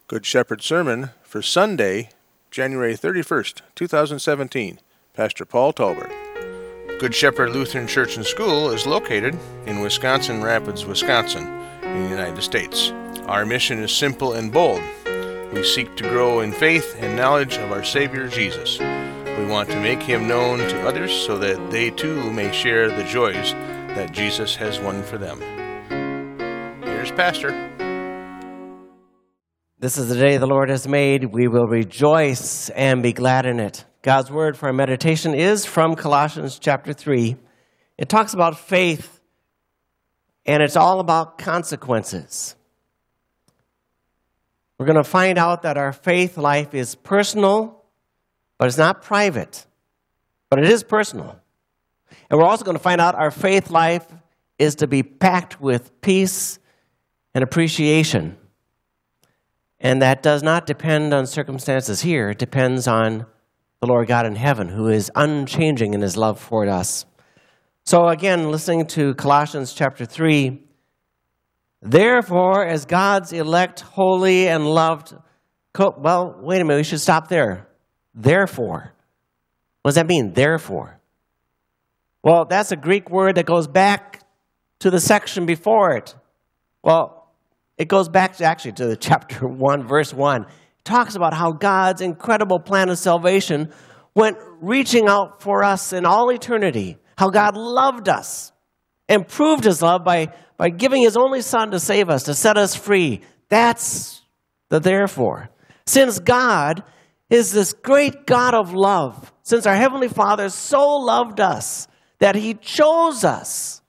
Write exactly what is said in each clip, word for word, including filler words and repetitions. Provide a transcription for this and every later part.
Good Shepherd Sermon for Sunday, January thirty-first, two thousand seventeen. Pastor Paul Tolbert. Good Shepherd Lutheran Church and School is located in Wisconsin Rapids, Wisconsin, in the United States. Our mission is simple and bold. We seek to grow in faith and knowledge of our Savior Jesus. We want to make Him known to others so that they too may share the joys that Jesus has won for them. Here's Pastor. This is the day the Lord has made. We will rejoice and be glad in it. God's word for our meditation is from Colossians chapter three. It talks about faith, and it's all about consequences. We're going to find out that our faith life is personal, but it's not private, but it is personal. And we're also going to find out our faith life is to be packed with peace and appreciation. And that does not depend on circumstances here. It depends on the Lord God in heaven, who is unchanging in His love for us. So again, listening to Colossians chapter three, therefore, as God's elect, holy and loved, co- well, wait a minute, we should stop there. Therefore. What does that mean, therefore? Well, that's a Greek word that goes back to the section before it. Well, it goes back to actually to the chapter one, verse one. It talks about how God's incredible plan of salvation went reaching out for us in all eternity. How God loved us and proved His love by, by giving His only Son to save us, to set us free. That's the therefore. Since God is this great God of love, since our Heavenly Father so loved us that He chose us.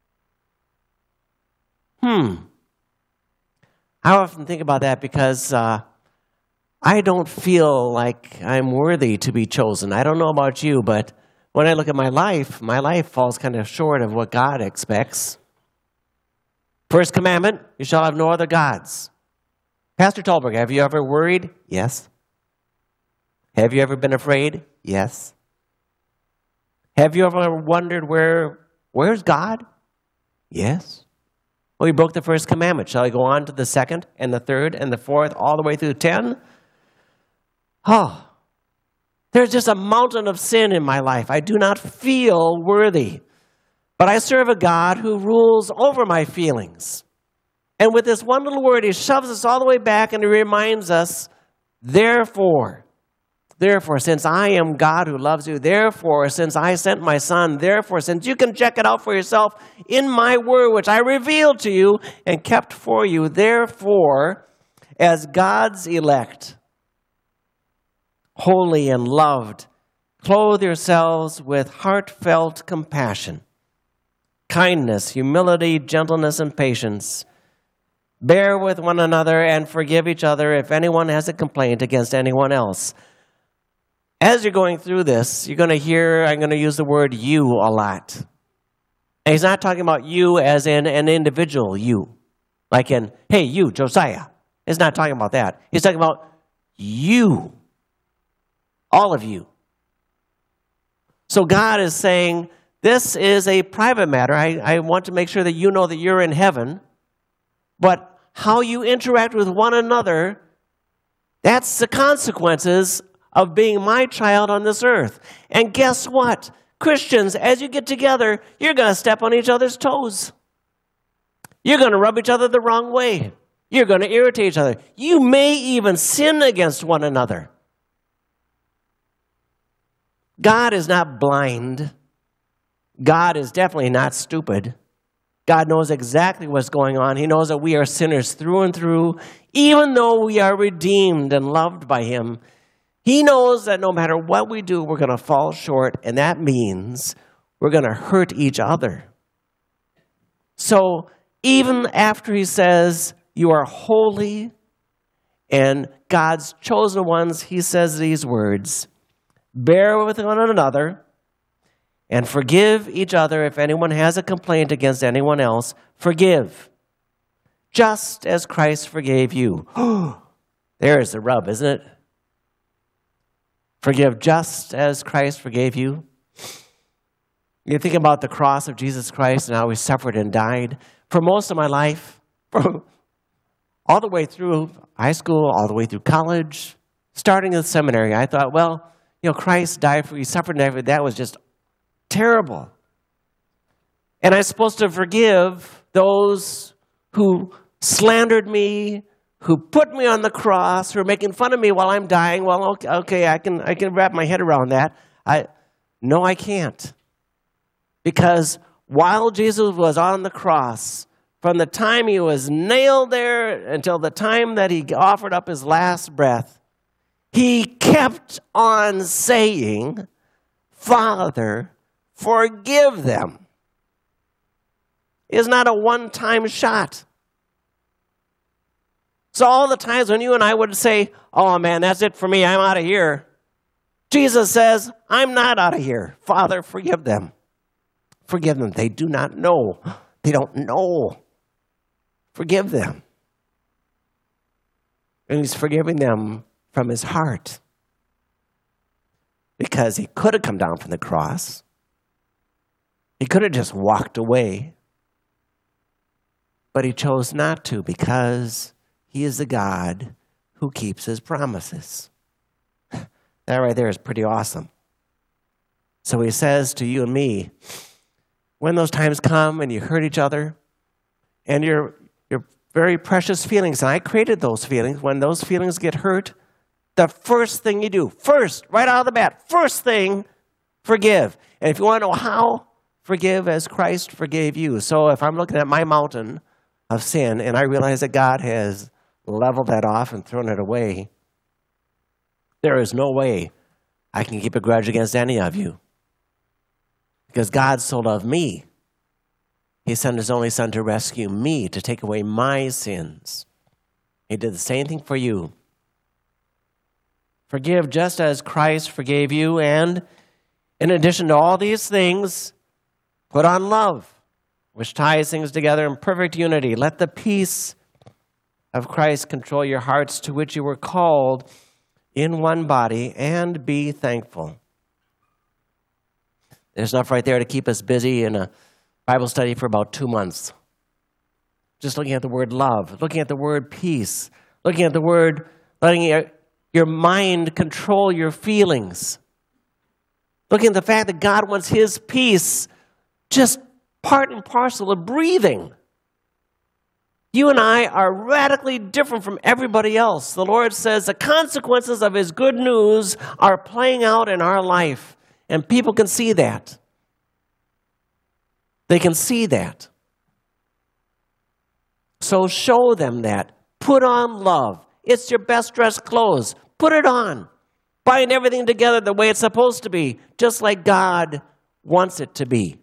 Hmm. I often think about that because uh, I don't feel like I'm worthy to be chosen. I don't know about you, but when I look at my life, my life falls kind of short of what God expects. First commandment, you shall have no other gods. Pastor Tolbert, have you ever worried? Yes. Have you ever been afraid? Yes. Have you ever wondered where, where's God? Yes. Well, we broke the first commandment. Shall I go on to the second and the third and the fourth, all the way through ten? Oh, there's just a mountain of sin in my life. I do not feel worthy. But I serve a God who rules over my feelings. And with this one little word, He shoves us all the way back and He reminds us, therefore, therefore, since I am God who loves you, therefore, since I sent my Son, therefore, since you can check it out for yourself in my word, which I revealed to you and kept for you, therefore, as God's elect, holy and loved, clothe yourselves with heartfelt compassion, kindness, humility, gentleness, and patience. Bear with one another and forgive each other if anyone has a complaint against anyone else. As you're going through this, you're going to hear, I'm going to use the word you a lot. And He's not talking about you as in an individual you. Like in, hey, you, Josiah. He's not talking about that. He's talking about you. All of you. So God is saying, this is a private matter. I, I want to make sure that you know that you're in heaven. But how you interact with one another, that's the consequences of being my child on this earth. And guess what? Christians, as you get together, you're going to step on each other's toes. You're going to rub each other the wrong way. You're going to irritate each other. You may even sin against one another. God is not blind. God is definitely not stupid. God knows exactly what's going on. He knows that we are sinners through and through, even though we are redeemed and loved by Him. He knows that no matter what we do, we're going to fall short, and that means we're going to hurt each other. So even after He says, you are holy and God's chosen ones, He says these words, bear with one another and forgive each other if anyone has a complaint against anyone else. Forgive, just as Christ forgave you. There's the rub, isn't it? Forgive just as Christ forgave you. You think about the cross of Jesus Christ and how He suffered and died. For most of my life, for all the way through high school, all the way through college, starting in the seminary, I thought, well, you know, Christ died for you, suffered and everything. That was just terrible. And I'm supposed to forgive those who slandered me, who put me on the cross, who are making fun of me while I'm dying. Well, okay, okay I can I can wrap my head around that. I no, I can't. Because while Jesus was on the cross, from the time he was nailed there until the time that he offered up his last breath, he kept on saying, Father, forgive them. It's not a one-time shot. So all the times when you and I would say, oh man, that's it for me, I'm out of here. Jesus says, I'm not out of here. Father, forgive them. Forgive them. They do not know. They don't know. Forgive them. And he's forgiving them from his heart. Because he could have come down from the cross. He could have just walked away. But he chose not to because he is the God who keeps his promises. That right there is pretty awesome. So he says to you and me, when those times come and you hurt each other, and your your very precious feelings, and I created those feelings, when those feelings get hurt, the first thing you do, first, right out of the bat, first thing, forgive. And if you want to know how, forgive as Christ forgave you. So if I'm looking at my mountain of sin, and I realize that God has leveled that off and thrown it away, there is no way I can keep a grudge against any of you. Because God so loved me, he sent his only son to rescue me, to take away my sins. He did the same thing for you. Forgive just as Christ forgave you, and in addition to all these things, put on love, which ties things together in perfect unity. Let the peace of Christ control your hearts, to which you were called in one body, and be thankful. There's enough right there to keep us busy in a Bible study for about two months. Just looking at the word love, looking at the word peace, looking at the word letting your, your mind control your feelings. Looking at the fact that God wants his peace just part and parcel of breathing. You and I are radically different from everybody else. The Lord says the consequences of his good news are playing out in our life. And people can see that. They can see that. So show them that. Put on love. It's your best dressed clothes. Put it on. Bind everything together the way it's supposed to be, just like God wants it to be.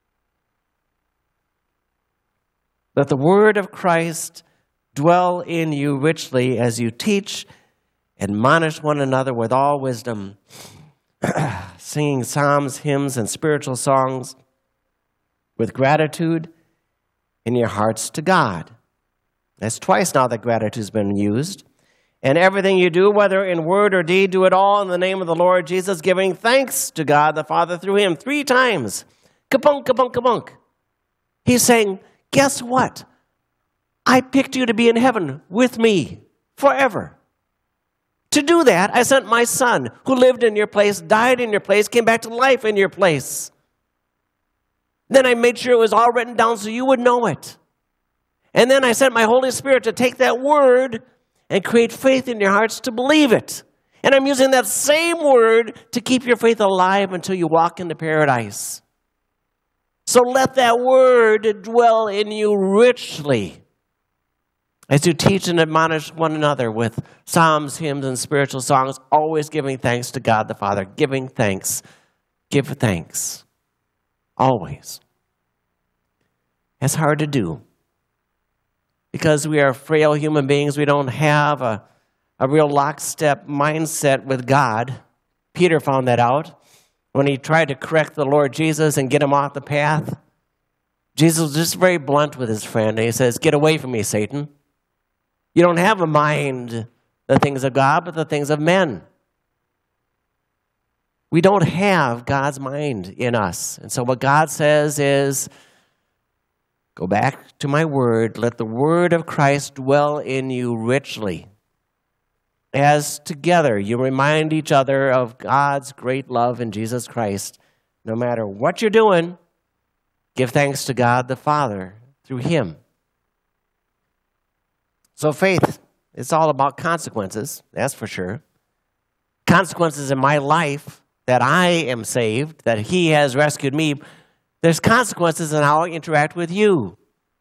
Let the word of Christ dwell in you richly as you teach, admonish one another with all wisdom, singing psalms, hymns, and spiritual songs with gratitude in your hearts to God. That's twice now that gratitude has been used. And everything you do, whether in word or deed, do it all in the name of the Lord Jesus, giving thanks to God the Father through him. Three times. Kabunk, kabunk, kabunk. He's saying, guess what? I picked you to be in heaven with me forever. To do that, I sent my son, who lived in your place, died in your place, came back to life in your place. Then I made sure it was all written down so you would know it. And then I sent my Holy Spirit to take that word and create faith in your hearts to believe it. And I'm using that same word to keep your faith alive until you walk into paradise. So let that word dwell in you richly as you teach and admonish one another with psalms, hymns, and spiritual songs, always giving thanks to God the Father. Giving thanks. Give thanks. Always. It's hard to do because we are frail human beings. We don't have a, a real lockstep mindset with God. Peter found that out when he tried to correct the Lord Jesus and get him off the path. Jesus was just very blunt with his friend. And he says, get away from me, Satan. You don't have a mind, the things of God, but the things of men. We don't have God's mind in us. And so what God says is, Go back to my word. Let the word of Christ dwell in you richly. As together you remind each other of God's great love in Jesus Christ. No matter what you're doing, give thanks to God the Father through him. So faith, it's all about consequences, that's for sure. Consequences in my life that I am saved, that he has rescued me. There's consequences in how I interact with you.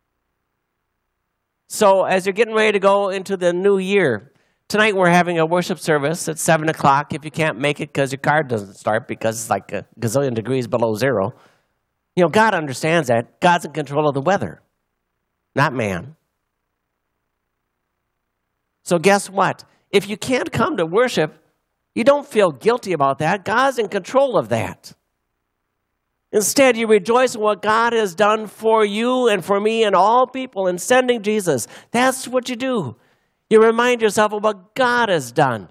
So as you're getting ready to go into the new year, tonight we're having a worship service at seven o'clock. If you can't make it because your car doesn't start because it's like a gazillion degrees below zero. You know, God understands that. God's in control of the weather, not man. So guess what? If you can't come to worship, you don't feel guilty about that. God's in control of that. Instead, you rejoice in what God has done for you and for me and all people in sending Jesus. That's what you do. You remind yourself of what God has done.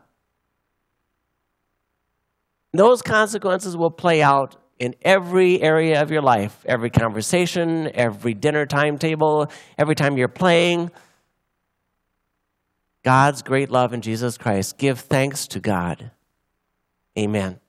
Those consequences will play out in every area of your life, every conversation, every dinner timetable, every time you're playing. God's great love in Jesus Christ. Give thanks to God. Amen.